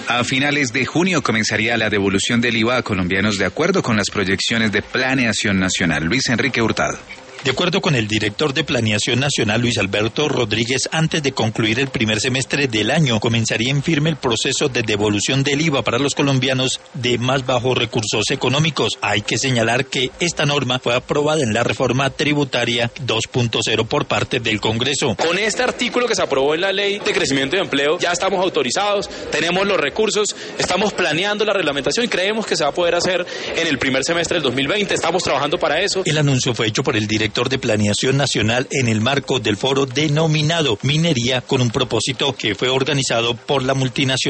A finales de junio comenzaría la devolución del IVA a colombianos de acuerdo con las proyecciones de Planeación Nacional. Luis Enrique Hurtado. De acuerdo con el director de Planeación Nacional, Luis Alberto Rodríguez, antes de concluir el primer semestre del año, comenzaría en firme el proceso de devolución del IVA para los colombianos de más bajos recursos económicos. Hay que señalar que esta norma fue aprobada en la reforma tributaria 2.0 por parte del Congreso. Con este artículo que se aprobó en la Ley de Crecimiento y Empleo, ya estamos autorizados, tenemos los recursos, estamos planeando la reglamentación y creemos que se va a poder hacer en el primer semestre del 2020. Estamos trabajando para eso. El anuncio fue hecho por el director de Planeación Nacional en el marco del foro denominado Minería con un propósito, que fue organizado por la multinacional